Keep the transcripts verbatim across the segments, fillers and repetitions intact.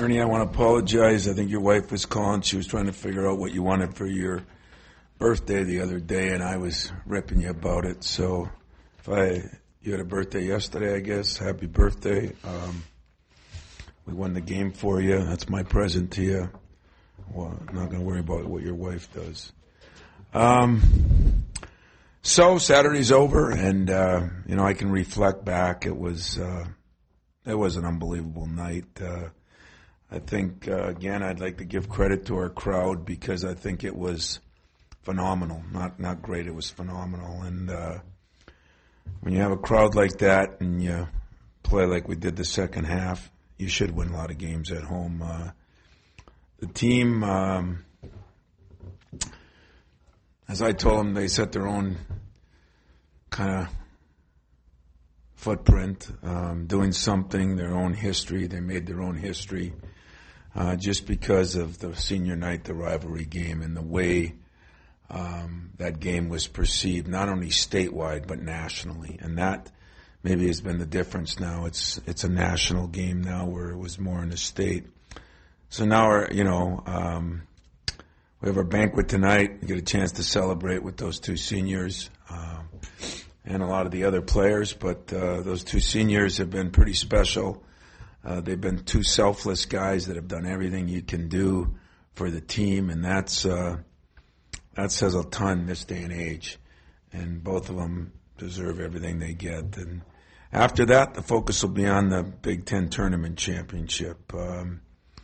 Ernie, I want to apologize. I think your wife was calling. She was trying to figure out what you wanted for your birthday the other day, and I was ripping you about it. So if I you had a birthday yesterday, I guess. Happy birthday. Um, we won the game for you. That's my present to you. Well, I'm not going to worry about what your wife does. Um, so Saturday's over, and uh, you know I can reflect back. It was uh, it was an unbelievable night. Uh, I think uh, again I'd like to give credit to our crowd because I think it was phenomenal. Not not great. It was phenomenal. And uh, when you have a crowd like that and you play like we did the second half, you should win a lot of games at home. Uh, the team. Um, As I told them, they set their own kind of footprint, um, doing something, their own history. They made their own history uh, just because of the senior night, the rivalry game, and the way um, that game was perceived, not only statewide but nationally. And that maybe has been the difference now. It's it's a national game now where it was more in the state. So now, we're, you know... Um, We have our banquet tonight. We get a chance to celebrate with those two seniors um, and a lot of the other players. But uh, those two seniors have been pretty special. Uh, they've been two selfless guys that have done everything you can do for the team, and that's uh, that says a ton this day and age. And both of them deserve everything they get. And after that, the focus will be on the Big Ten Tournament Championship. Um,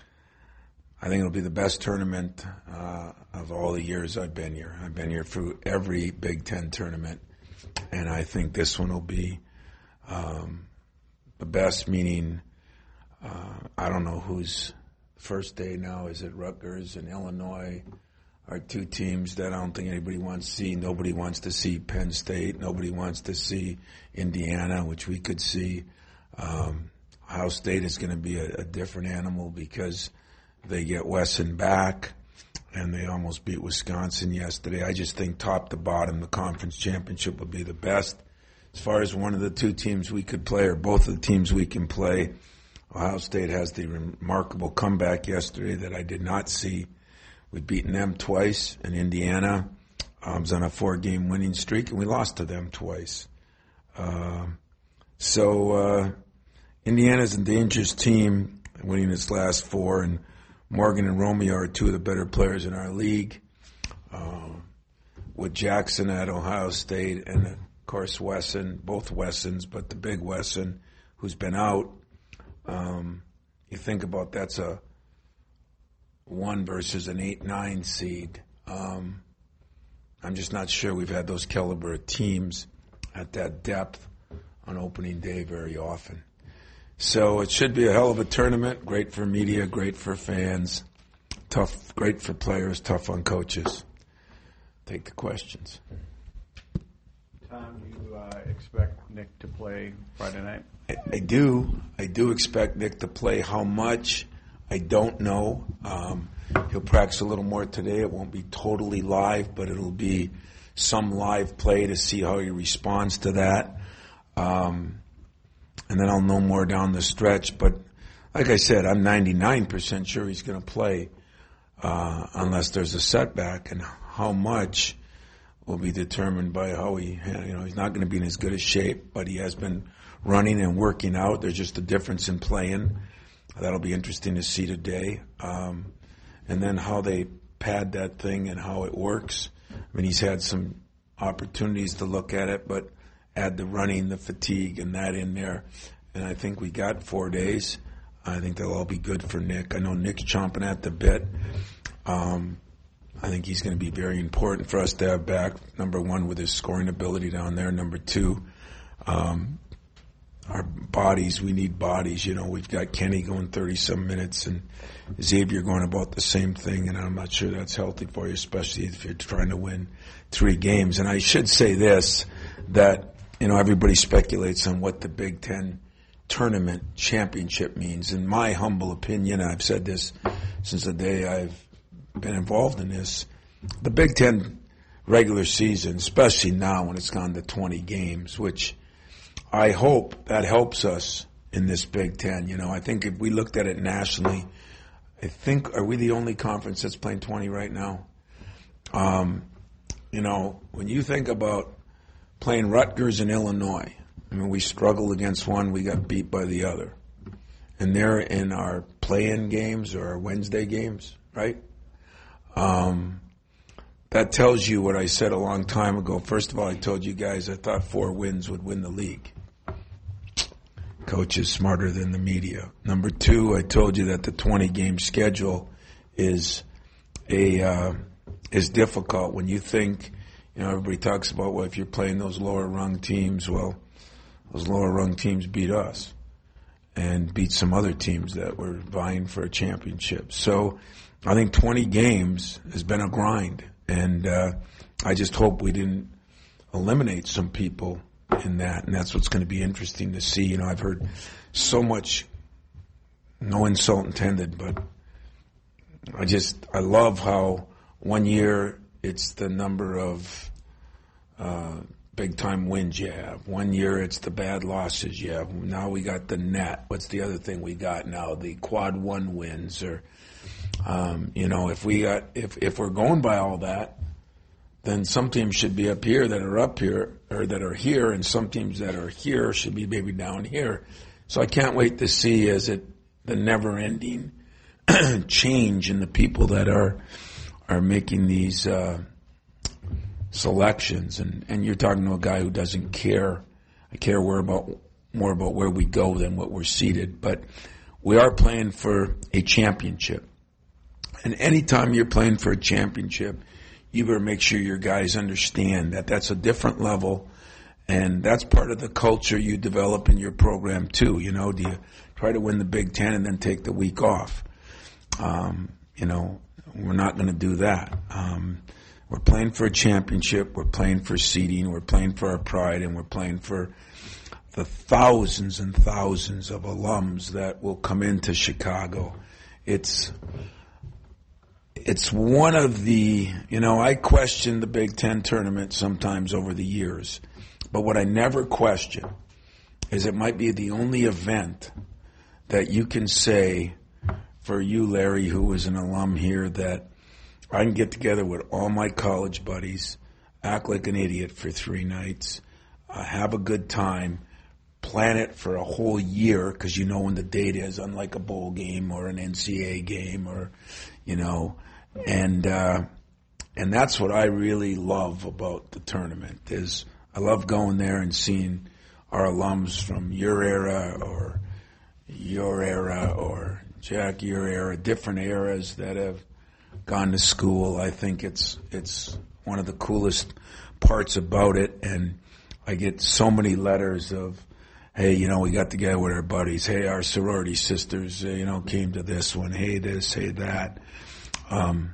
I think it'll be the best tournament uh, of all the years I've been here. I've been here through every Big Ten tournament, and I think this one will be um, the best, meaning uh, I don't know who's first day now. Is it Rutgers and Illinois are two teams that I don't think anybody wants to see. Nobody wants to see Penn State. Nobody wants to see Indiana, which we could see. Um, Ohio State is going to be a, a different animal because they get Wesson back, and they almost beat Wisconsin yesterday. I just think top to bottom, the conference championship will be the best. As far as one of the two teams we could play, or both of the teams we can play, Ohio State has the remarkable comeback yesterday that I did not see. We've beaten them twice, and Indiana um, was on a four-game winning streak, and we lost to them twice. Uh, so uh, Indiana's a dangerous team, winning its last four, and Morgan and Romeo are two of the better players in our league. Uh, with Jackson at Ohio State and, of course, Wesson, both Wessons, but the big Wesson, who's been out. Um, you think about that's a one versus an eight nine seed. Um, I'm just not sure we've had those caliber of teams at that depth on opening day very often. So it should be a hell of a tournament. Great for media, great for fans, tough, great for players, tough on coaches. Take the questions. Tom, do you uh, expect Nick to play Friday night? I, I do. I do expect Nick to play. How much, I don't know. Um, he'll practice a little more today. It won't be totally live, but it'll be some live play to see how he responds to that. Um And then I'll know more down the stretch. But like I said, I'm ninety-nine percent sure he's going to play uh, unless there's a setback. And how much will be determined by how he, you know, he's not going to be in as good a shape, but he has been running and working out. There's just a difference in playing. That'll be interesting to see today. Um, and then how they pad that thing and how it works. I mean, he's had some opportunities to look at it, but add the running, the fatigue, and that in there. And I think we got four days. I think they'll all be good for Nick. I know Nick's chomping at the bit. Um, I think he's going to be very important for us to have back, number one, with his scoring ability down there. Number two, um, our bodies, we need bodies. You know, we've got Kenny going thirty-some minutes and Xavier going about the same thing, and I'm not sure that's healthy for you, especially if you're trying to win three games. And I should say this, that you know, everybody speculates on what the Big Ten Tournament Championship means. In my humble opinion, I've said this since the day I've been involved in this, the Big Ten regular season, especially now when it's gone to twenty games, which I hope that helps us in this Big Ten. You know, I think if we looked at it nationally, I think, are we the only conference that's playing twenty right now? Um, you know, when you think about playing Rutgers and Illinois, I mean, we struggled against one, we got beat by the other. And they're in our play-in games or our Wednesday games, right? Um, that tells you what I said a long time ago. First of all, I told you guys I thought four wins would win the league. Coach is smarter than the media. Number two, I told you that the twenty-game schedule is a uh, is difficult. When you think, you know, everybody talks about, well, if you're playing those lower-rung teams, well, those lower-rung teams beat us and beat some other teams that were vying for a championship. So I think twenty games has been a grind, and uh, I just hope we didn't eliminate some people in that, and that's what's going to be interesting to see. You know, I've heard so much, no insult intended, but I just, I love how one year it's the number of uh, big-time wins you have. One year it's the bad losses you have. Now we got the net. What's the other thing we got now? The quad one wins. Or, um, you know, if we got, if, if we're going by all that, then some teams should be up here that are up here, or that are here, and some teams that are here should be maybe down here. So I can't wait to see, as it the never-ending change in the people that are are making these uh, selections. And, and you're talking to a guy who doesn't care. I care where about more about where we go than what we're seated. But we are playing for a championship. And anytime you're playing for a championship, you better make sure your guys understand that that's a different level, and that's part of the culture you develop in your program too. You know, do you try to win the Big Ten and then take the week off? Um, you know, we're not going to do that. Um, we're playing for a championship. We're playing for seeding. We're playing for our pride, and we're playing for the thousands and thousands of alums that will come into Chicago. It's It's one of the, you know, I question the Big Ten tournament sometimes over the years, but what I never question is it might be the only event that you can say, for you, Larry, who was an alum here, that I can get together with all my college buddies, act like an idiot for three nights, uh, have a good time, plan it for a whole year, because you know when the date is, unlike a bowl game or an N C A A game, or, you know, And uh, and that's what I really love about the tournament, is I love going there and seeing our alums from your era or your era or Jack, your era, different eras that have gone to school. I think it's it's one of the coolest parts about it, and I get so many letters of, hey, you know, we got together with our buddies. Hey, our sorority sisters, uh, you know, came to this one. Hey, this, hey, that. Um,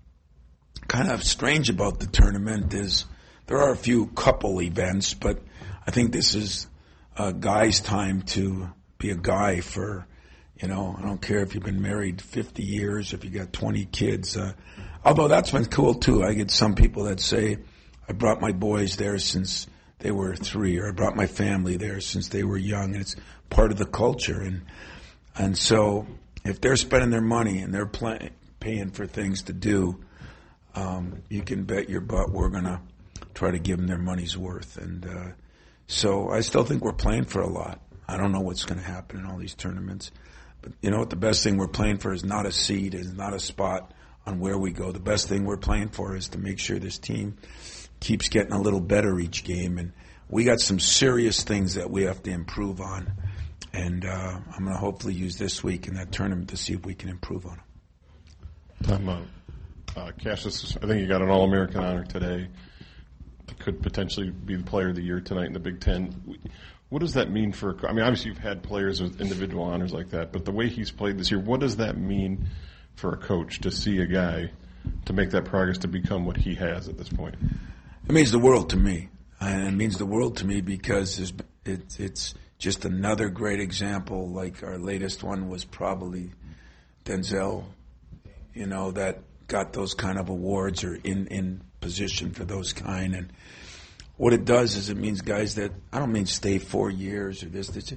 kind of strange about the tournament is there are a few couple events, but I think this is a guy's time to be a guy for, you know, I don't care if you've been married fifty years, if you got twenty kids. Uh, although that's been cool too. I get some people that say, I brought my boys there since they were three, or I brought my family there since they were young, and it's part of the culture. And, and so if they're spending their money and they're playing, paying for things to do, um, you can bet your butt we're going to try to give them their money's worth. And uh, so I still think we're playing for a lot. I don't know what's going to happen in all these tournaments. But you know what? The best thing we're playing for is not a seed, is not a spot on where we go. The best thing we're playing for is to make sure this team keeps getting a little better each game. And we got some serious things that we have to improve on. And uh, I'm going to hopefully use this week in that tournament to see if we can improve on them. Time out. Uh, Cassius, I think you got an All-American honor today. Could potentially be the player of the year tonight in the Big Ten. What does that mean for, I mean, obviously you've had players with individual honors like that, but the way he's played this year, what does that mean for a coach to see a guy to make that progress to become what he has at this point? It means the world to me. And it means the world to me because it's, it, it's just another great example. Like our latest one was probably Denzel, you know, that got those kind of awards or in, in position for those kind. And what it does is it means guys that, I don't mean stay four years or this, this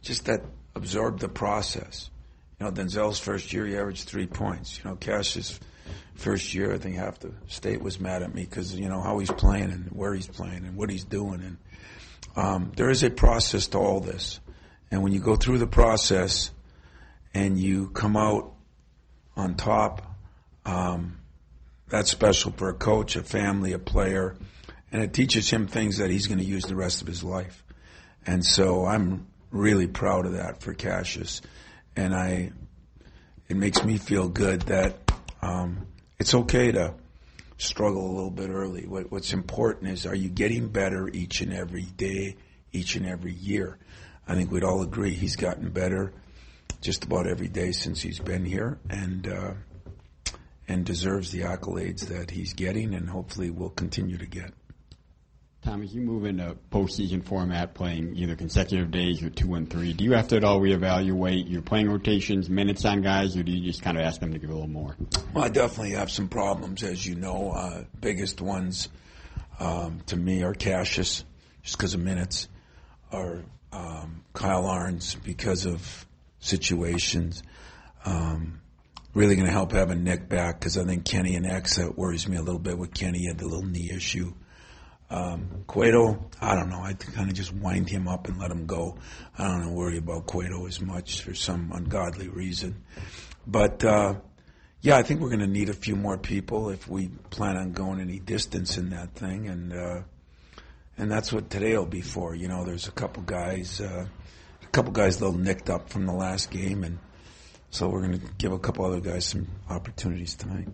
just that absorb the process. You know, Denzel's first year, he averaged three points. You know, Cash's first year, I think half the state was mad at me because, you know, how he's playing and where he's playing and what he's doing. And um, there is a process to all this. And when you go through the process and you come out on top, um, that's special for a coach, a family, a player. And it teaches him things that he's going to use the rest of his life. And so I'm really proud of that for Cassius. And I, it makes me feel good that um, it's okay to struggle a little bit early. What, what's important is, are you getting better each and every day, each and every year? I think we'd all agree he's gotten better just about every day since he's been here, and uh, and deserves the accolades that he's getting, and hopefully will continue to get. Tom, as you move into postseason format, playing either consecutive days or two and three, do you have to at all reevaluate your playing rotations, minutes on guys, or do you just kind of ask them to give a little more? Well, I definitely have some problems, as you know. Uh, biggest ones um, to me are Cassius, just because of minutes, or um, Kyle Arns because of situations. Um, really going to help having Nick back because I think Kenny and X, that worries me a little bit with Kenny. He had the little knee issue. Um, Cueto, I don't know. I kind of just wind him up and let him go. I don't worry about Cueto as much for some ungodly reason. But, uh, yeah, I think we're going to need a few more people if we plan on going any distance in that thing. And uh, and that's what today will be for. You know, there's a couple guys, uh, a couple guys a little nicked up from the last game. And so we're going to give a couple other guys some opportunities tonight.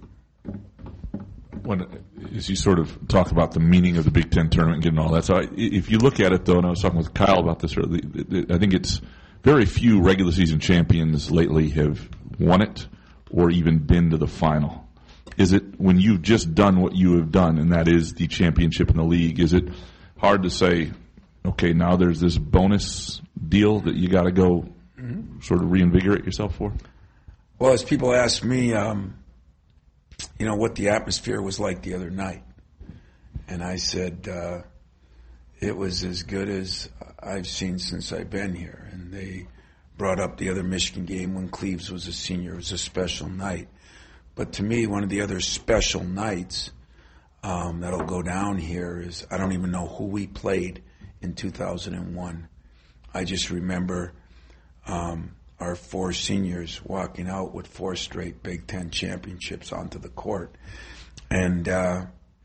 When, as you sort of talk about the meaning of the Big Ten tournament and getting all that, so I, if you look at it, though, and I was talking with Kyle about this earlier, I think it's very few regular season champions lately have won it or even been to the final. Is it, when you've just done what you have done, and that is the championship in the league, is it hard to say, okay, now there's this bonus deal that you got to go mm-hmm. sort of reinvigorate yourself for? Well, as people ask me, um, you know, what the atmosphere was like the other night. And I said, uh, it was as good as I've seen since I've been here. And they brought up the other Michigan game when Cleves was a senior. It was a special night. But to me, one of the other special nights um, that'll go down here is, I don't even know who we played in two thousand one. I just remember um, our four seniors walking out with four straight Big Ten championships onto the court. And uh,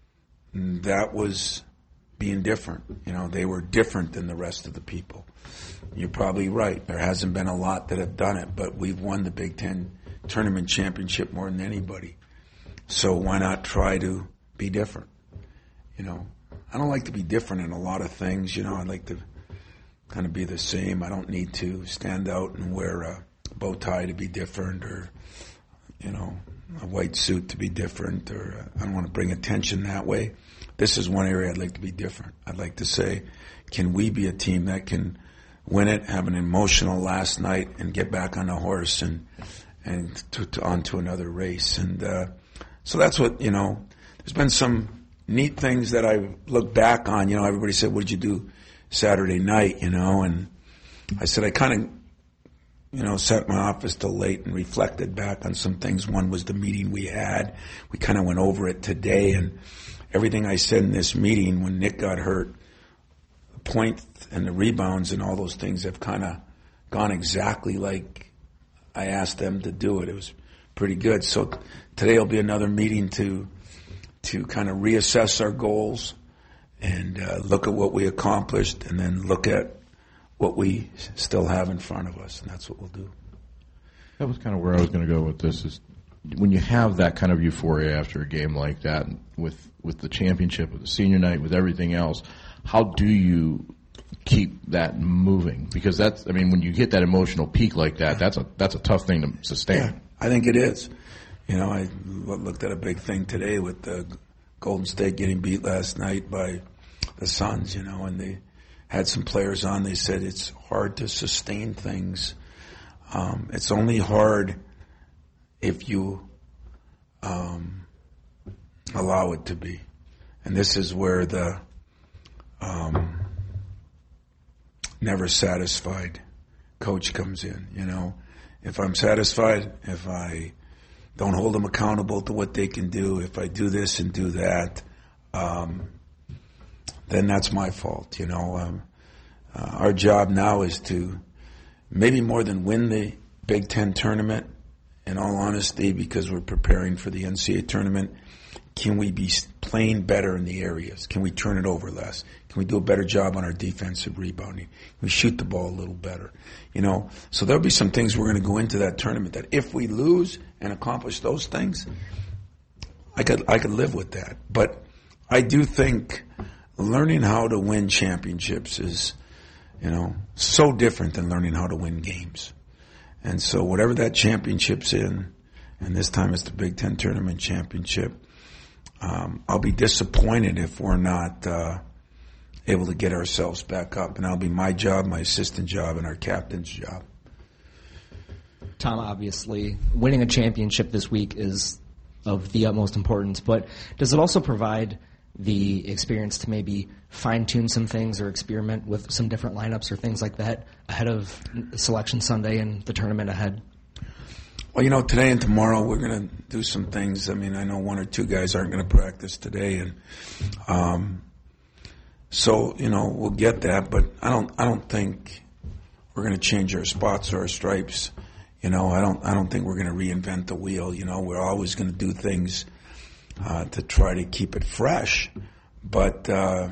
that was being different. You know, they were different than the rest of the people. You're probably right. There hasn't been a lot that have done it, but we've won the Big Ten tournament championship more than anybody. So why not try to be different? You know, I don't like to be different in a lot of things. You know, I like to kind of be the same. I don't need to stand out and wear a bow tie to be different, or, you know, a white suit to be different, or I don't want to bring attention that way. This is one area I'd like to be different. I'd like to say, can we be a team that can win it, have an emotional last night, and get back on the horse and and to, to, on to another race? And uh, so that's what, you know, there's been some neat things that I look back on. You know, everybody said, what did you do Saturday night, you know? And I said, I kind of, you know, sat in my office till late and reflected back on some things. One was the meeting we had. We kind of went over it today, and everything I said in this meeting when Nick got hurt, the point and the rebounds and all those things have kind of gone exactly like I asked them to do it. It was pretty good. So today will be another meeting to to kind of reassess our goals and uh, look at what we accomplished, and then look at what we still have in front of us, and that's what we'll do. That was kind of where I was going to go with this, is when you have that kind of euphoria after a game like that, with, with the championship, with the senior night, with everything else, how do you keep that moving? Because that's, I mean, when you hit that emotional peak like that, that's a that's a tough thing to sustain. Yeah, I think it is. You know, I looked at a big thing today with the Golden State getting beat last night by the Suns, you know, and they had some players on. They said it's hard to sustain things. Um, it's only hard if you um, allow it to be. And this is where the um, never satisfied coach comes in, you know. If I'm satisfied, if I don't hold them accountable to what they can do, if I do this and do that, um, then that's my fault, you know. Um, uh, our job now is to maybe more than win the Big Ten tournament, in all honesty, because we're preparing for the N C double A tournament, can we be playing better in the areas? Can we turn it over less? Can we do a better job on our defensive rebounding? Can we shoot the ball a little better? You know, so there'll be some things we're going to go into that tournament that if we lose and accomplish those things, I could I could live with that. But I do think learning how to win championships is, you know, so different than learning how to win games. And so whatever that championship's in, and this time it's the Big Ten Tournament Championship, um, I'll be disappointed if we're not uh, able to get ourselves back up. And that'll be my job, my assistant job, and our captain's job. Tom, obviously, winning a championship this week is of the utmost importance, but does it also provide the experience to maybe fine-tune some things or experiment with some different lineups or things like that ahead of Selection Sunday and the tournament ahead? Well, you know, today and tomorrow we're going to do some things. I mean, I know one or two guys aren't going to practice today, and um, so you know we'll get that. But I don't, I don't think we're going to change our spots or our stripes. You know, I don't, I don't think we're going to reinvent the wheel. You know, we're always going to do things uh, to try to keep it fresh. But uh,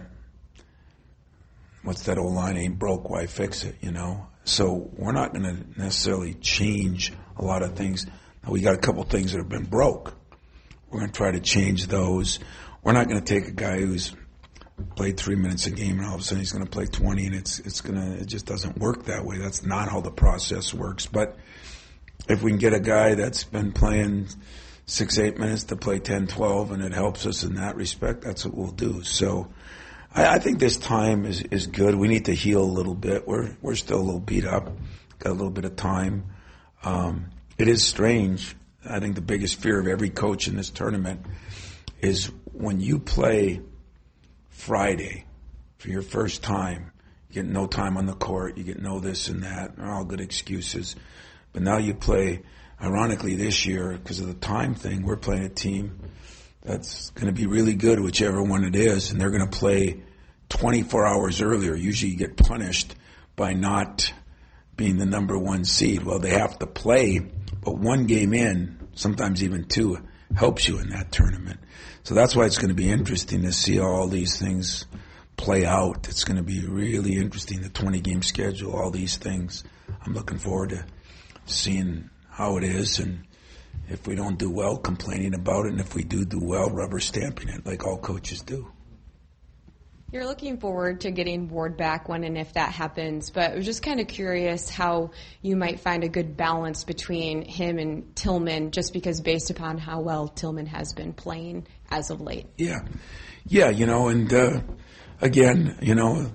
what's that old line? Ain't broke, why fix it? You know. So we're not going to necessarily change a lot of things. Now, we got a couple things that have been broke. We're going to try to change those. We're not going to take a guy who's played three minutes a game and all of a sudden he's going to play twenty, and it's it's going to it just doesn't work that way. That's not how the process works. But if we can get a guy that's been playing six, eight minutes to play ten, twelve, and it helps us in that respect, that's what we'll do. So I, I think this time is, is good. We need to heal a little bit. We're we're still a little beat up. Got a little bit of time. Um, it is strange. I think the biggest fear of every coach in this tournament is when you play Friday for your first time, you get no time on the court, you get no this and that. They're all good excuses. But now you play, ironically this year, because of the time thing, we're playing a team that's going to be really good, whichever one it is, and they're going to play twenty-four hours earlier. Usually you get punished by not being the number one seed. Well, they have to play, but one game in, sometimes even two, helps you in that tournament. So that's why it's going to be interesting to see how all these things play out. It's going to be really interesting, the twenty-game schedule, all these things. I'm looking forward to seeing how it is, and if we don't do well, complaining about it, and if we do do well, rubber stamping it like all coaches do. You're looking forward to getting Ward back when and if that happens, but I was just kind of curious how you might find a good balance between him and Tillman, just because based upon how well Tillman has been playing as of late. Yeah. Yeah, you know, and uh, again, you know,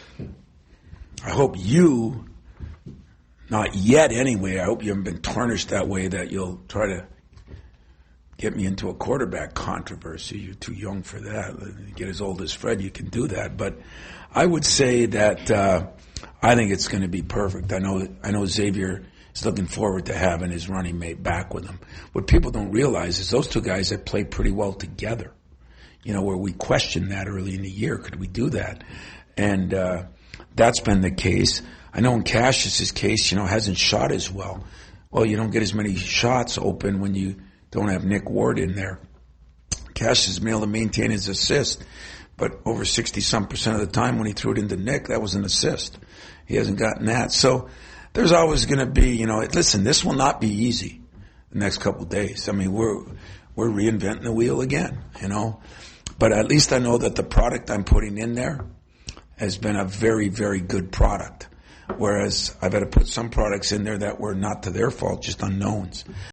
I hope you, not yet anyway, I hope you haven't been tarnished that way that you'll try to get me into a quarterback controversy. You're too young for that. You get as old as Fred, you can do that. But I would say that uh, I think it's going to be perfect. I know I know Xavier is looking forward to having his running mate back with him. What people don't realize is those two guys have played pretty well together. You know, where we questioned that early in the year. Could we do that? And uh, that's been the case. I know in Cassius's case, you know, hasn't shot as well. Well, you don't get as many shots open when you don't have Nick Ward in there. Cassius has been able to maintain his assist, but over sixty-some percent of the time when he threw it into Nick, that was an assist. He hasn't gotten that. So there's always going to be, you know, listen, this will not be easy the next couple of days. I mean, we're we're reinventing the wheel again, you know. But at least I know that the product I'm putting in there has been a very, very good product. Whereas I've had to put some products in there that were not to their fault, just unknowns.